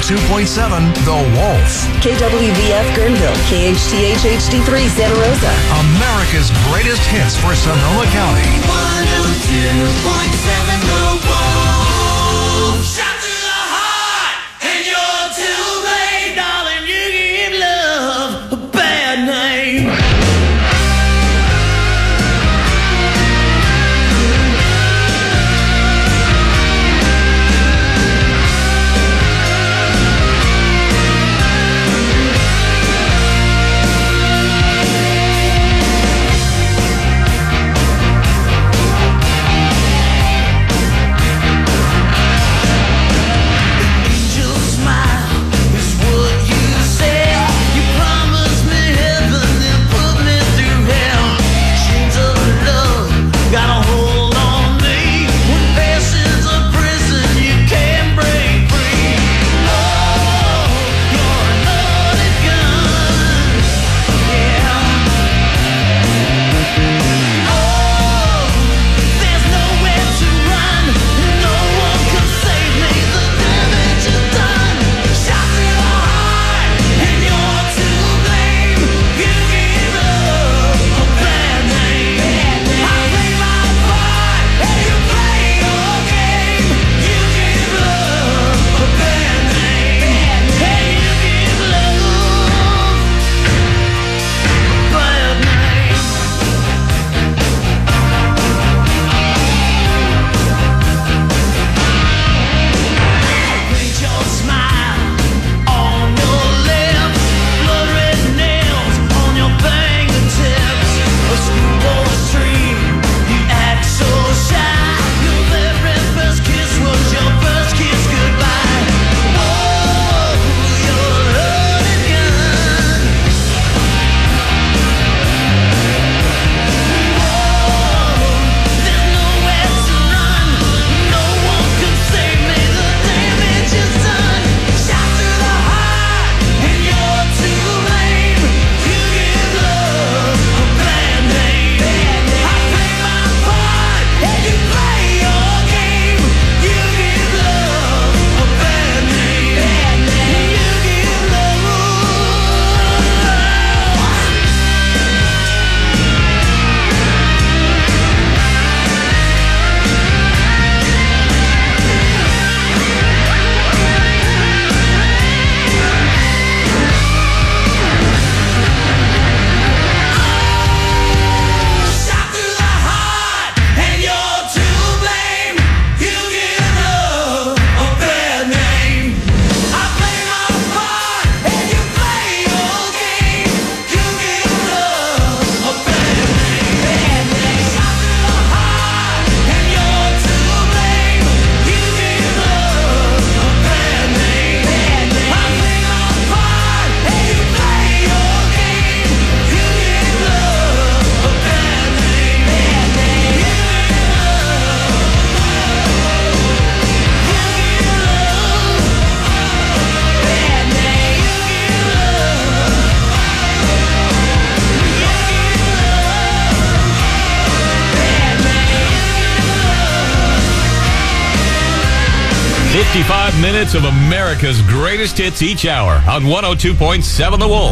102.7 The Wolf. KWVF Guerneville, KHTH HD3 Santa Rosa. America's greatest hits for Sonoma County. 102.7 The Wolf. Shot to the heart, and you're to blame, darling. You give love a bad name. Minutes of America's greatest hits each hour on 102.7 The Wolf.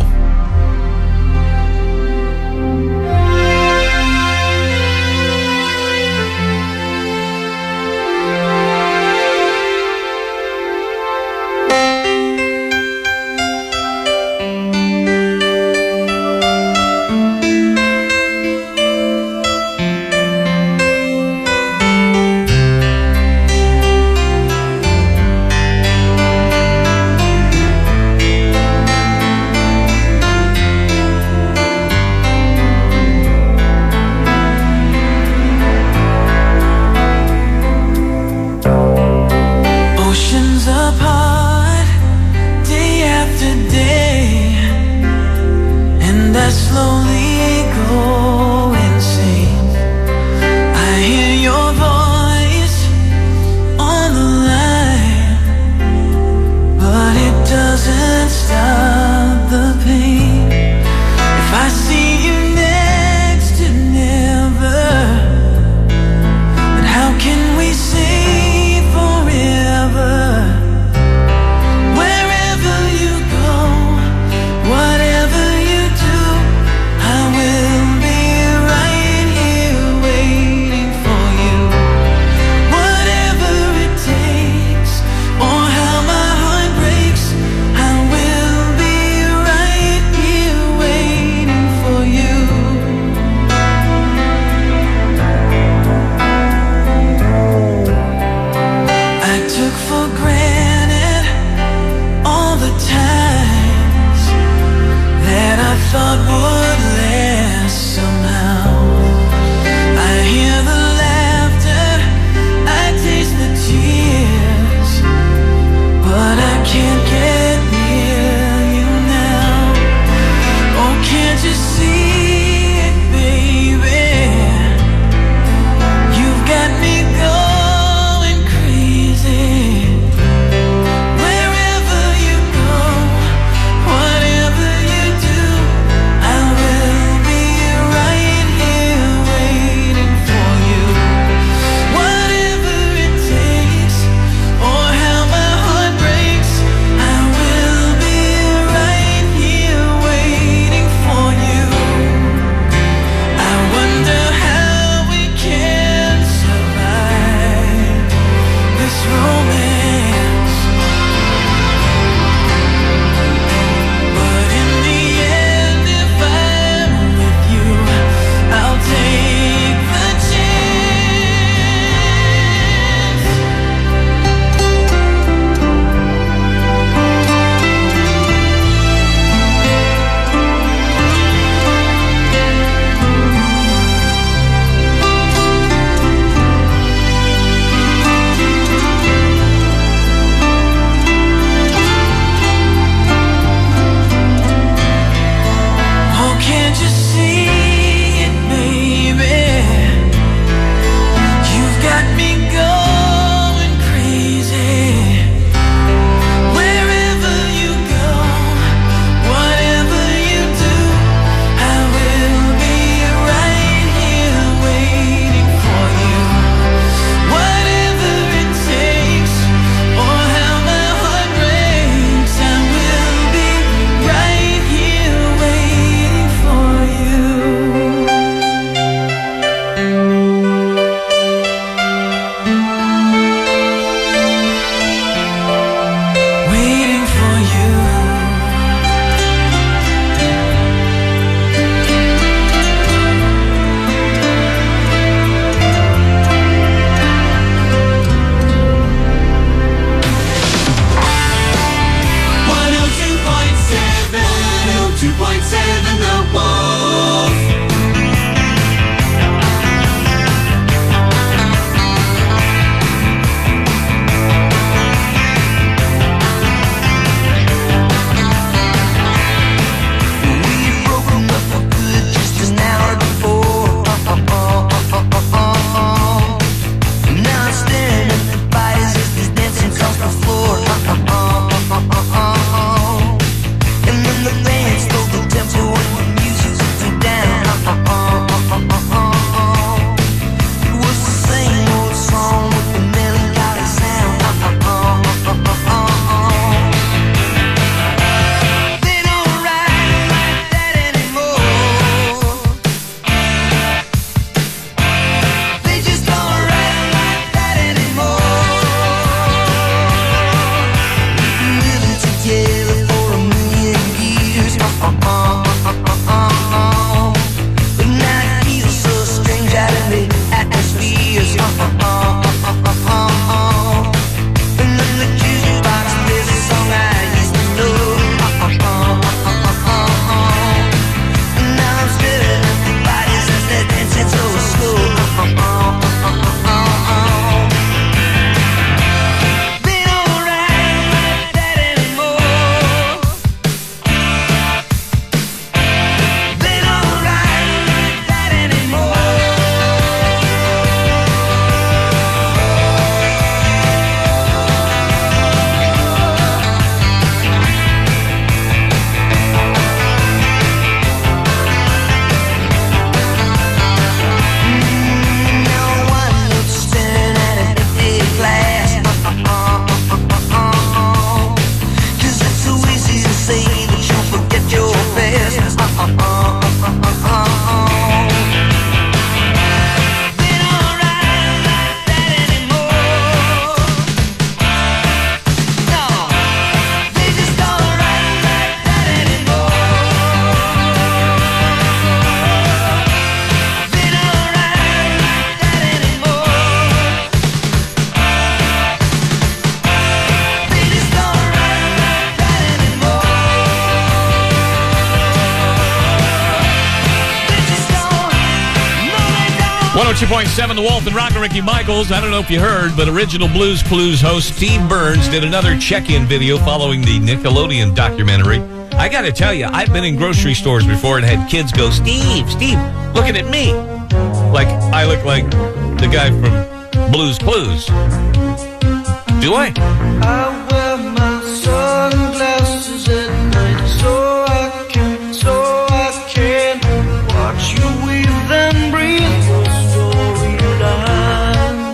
102.7 The Wolf and Rock and Ricky Michaels. I don't know if you heard, but original Blues Clues host Steve Burns did another check-in video following the Nickelodeon documentary. I got to tell you, I've been in grocery stores before and had kids go, Steve, looking at me. Like I look like the guy from Blues Clues. Do I? I wear my sunglasses at night so I can watch you weave and breathe those storylines.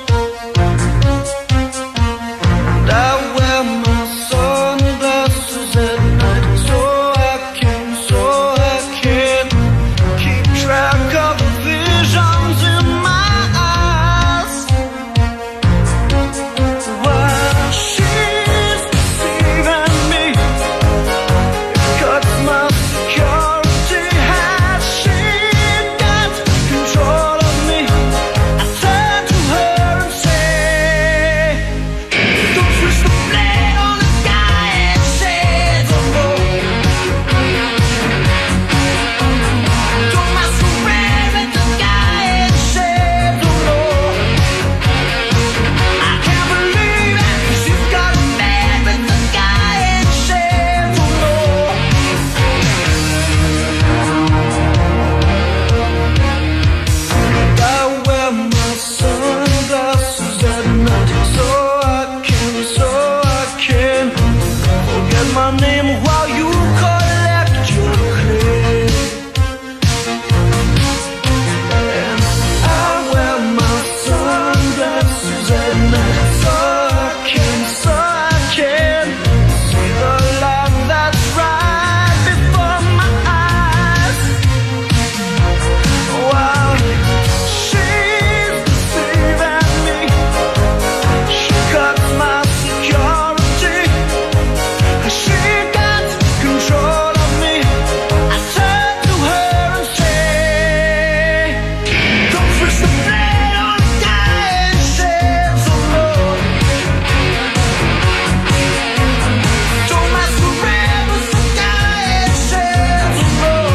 And I wear my sunglasses at night so I can keep track of the visions in my eyes. While she's deceiving me, it cuts my security. Has she got control of me? I turn to her and say, don't twist the blade on the guy and say, don't go. Don't masquerade with the guy and say, don't go. I can't believe it, she's got a man with the guy and say, don't go. I wear my sunglasses at night so I can forget my name while you collect your clay. And I wear my sunglasses at night so I can see the light that's right before my eyes. While she's deceiving me, she cuts my security. She got control of me. I turn to her and say, don't twist the blade on the guy and say, so low. Don't masquerade with the guy and say, so low.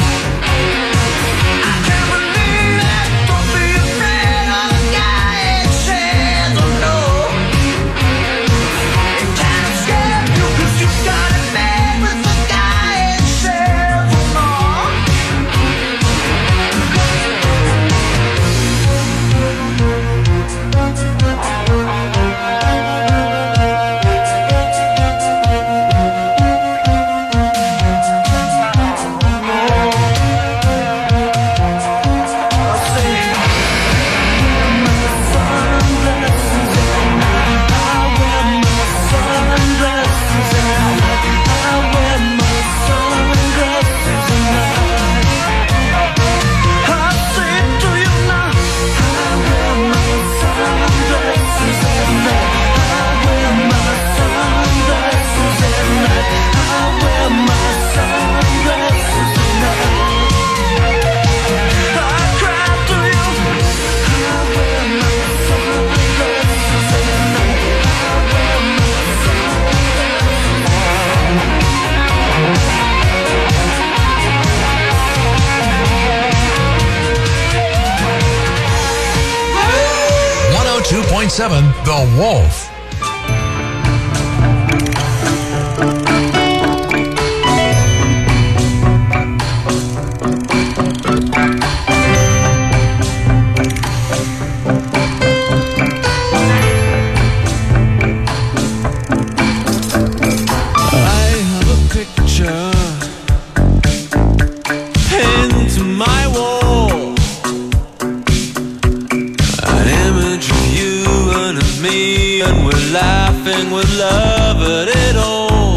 I can't believe it. Don't be afraid of the guy and say, so low. It can't escape you 'cause you got it made with the guy and say, so low. The Wolf. I have a picture pinned to my wall, an image of you and of me, and we're laughing with love at it all.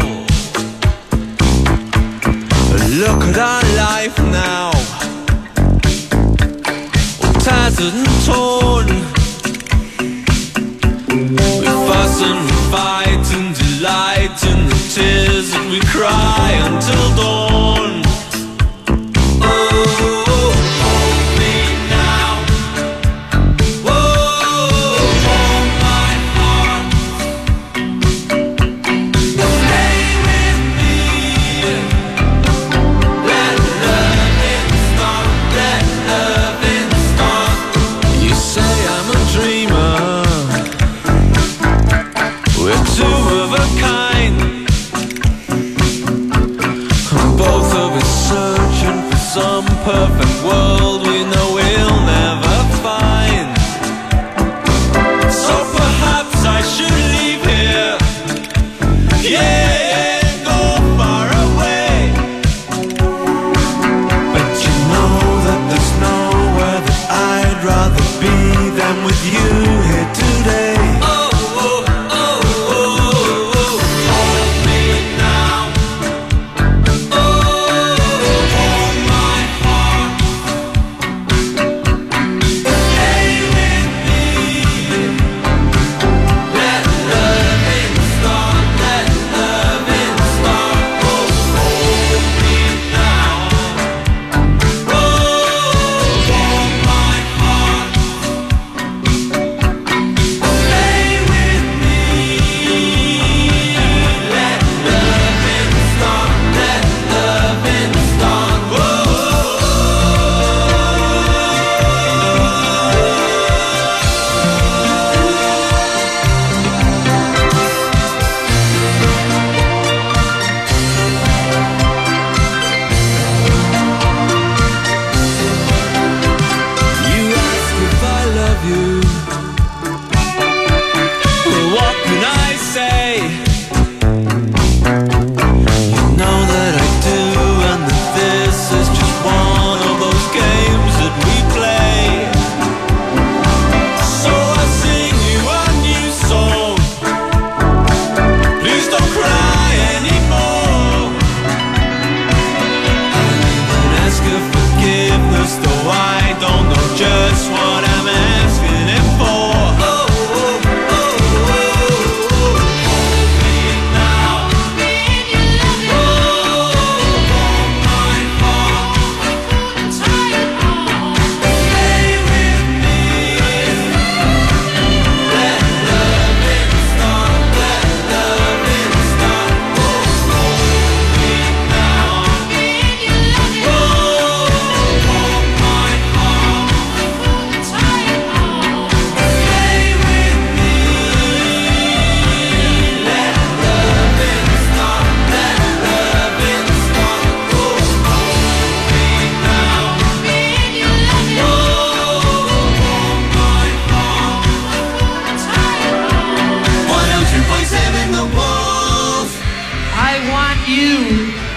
But look at our life now, all tattered and torn. We fuss and we fight and delight in the tears that we cry until dawn. Oh, hold me now. Oh, hold my heart. Stay with me. Let loving start. Let loving start.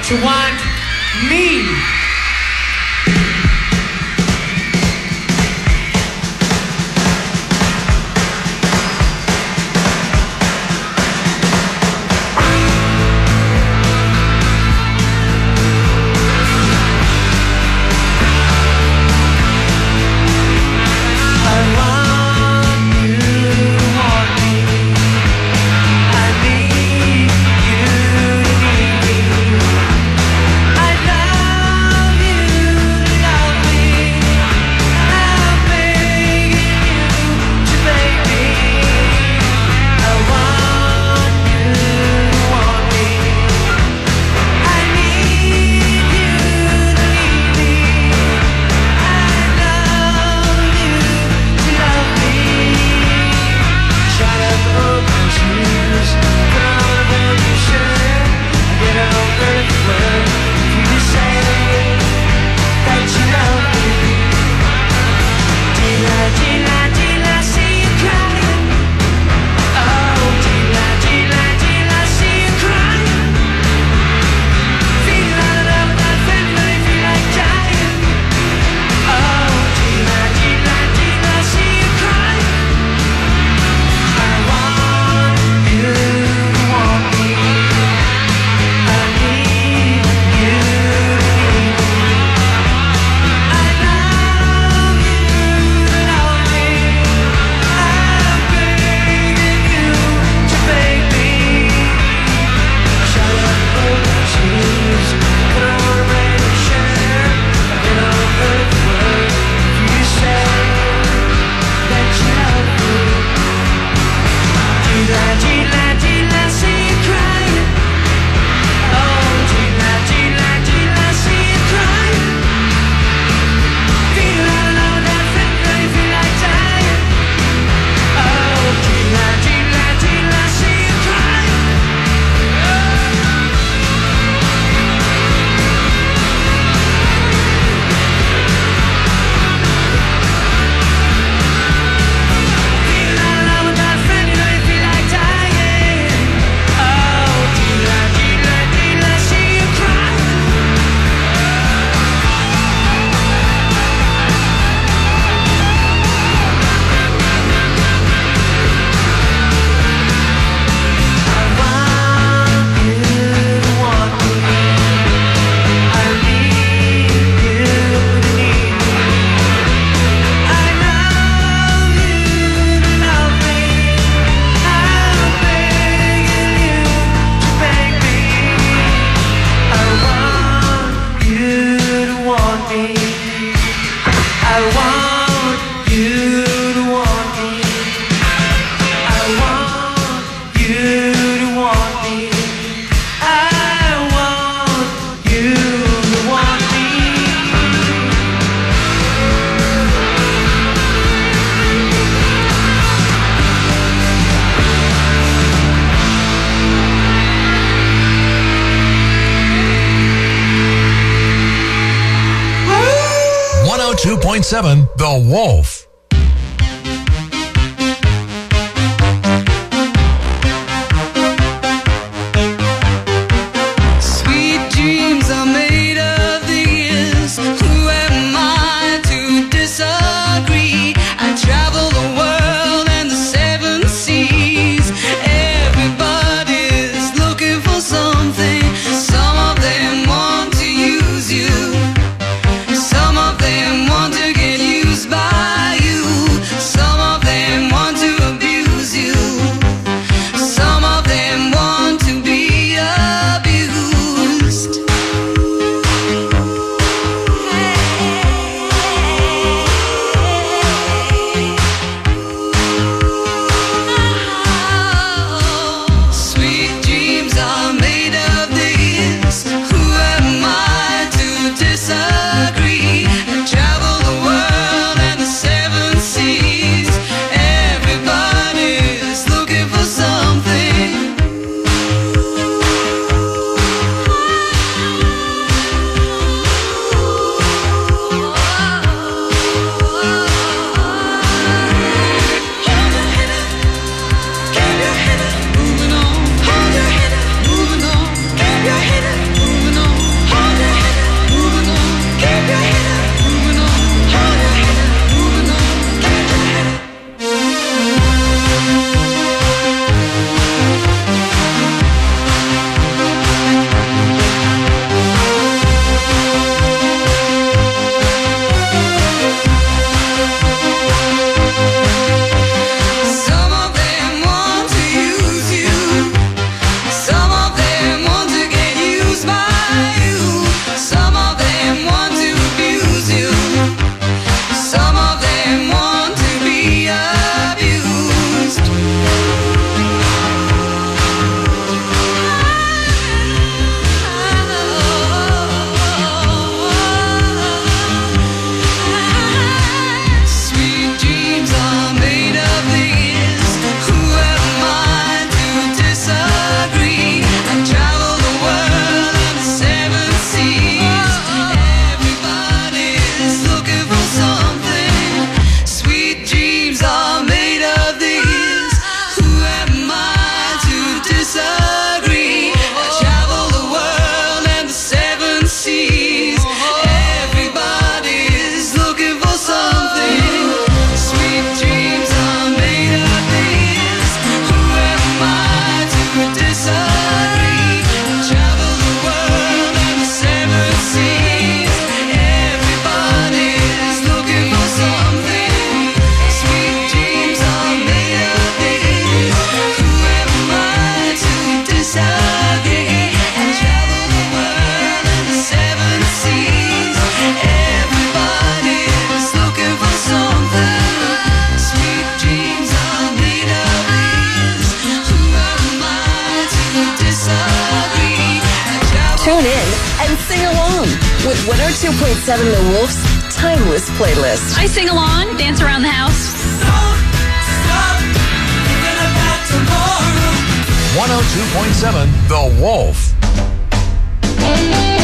to want me. The Wolf. Sweet dreams are made of these. Who am I to disagree? I travel the world and the seven seas. Everybody's looking for something. Some of them want to use you. Some of them want to get used by you. 102.7 The Wolf's Timeless Playlist. I sing along, dance around the house. 102.7 The Wolf.